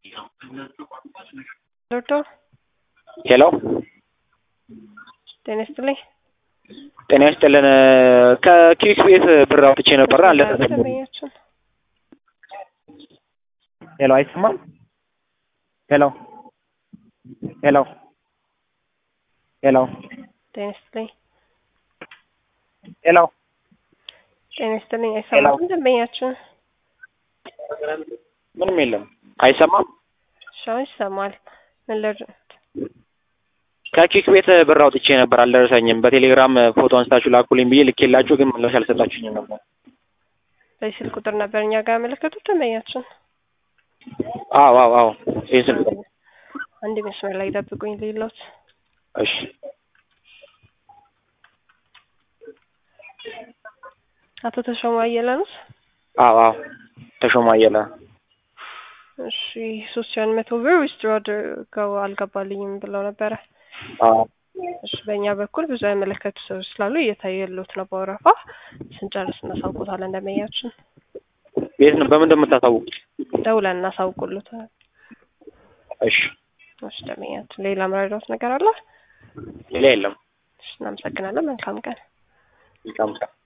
ዶክተር ሄሎ ጤና ይስጥልኝ። ጤና ይስጥልን። ከኪክስ ቤት ብር አውጥቼ ነበር አልደረሰኝም። ሄሎ አይሰማም? ሄሎ ሄሎ ሄሎ ጤና ይስጥልኝ። ሄሎ ጤና ይስጥልኝ። አይሰማም ደንበኛችን? ምንም የለም። አይሰማም? ሻው ይሰማል። ምን ልርዳዎት? ከኪክስ ቤት ብር አውጥቼ ነበር አልደረሰኝም። በቴሌግራም ፎቶ አንስታችሁ ላኩልኝ ብዬ ልኬላችሁ ግን ምላሽ አልሰጣችሁኝም ነበር። በስልክ ቁጥር ነበር እኛ ጋር ያመለከቱት ደንበኛችን? አዎ ይሄ ስልክ ቁጥር። አንድ መስመር ላይ ጠብቁኝ ልይሎት። እሺ አቶ ተሾማ አየለ ነው? አዎ ተሾማ አየለ። እሺ 300 ብር ዊዝድሮ አድርገው አልገባልኝም ብለው ነበረ። እሺ በእኛ በኩል ብዙ ያመለከቱ ሰዎች ስላሉ እየታየሉት ነው። በወረፋ ስንጨርስ እናሳውቁታለን ደንበኛችን። ቤት ነው በምን እንደምታሳውቁት? ደውለን እናሳውቁልዎታል። እሺ ደንበኛችን ሌላ መረዳት ነገር አለ? ሌላ የለም። እናመሰግናለን። መልካም ቀን። መልካም ቀን።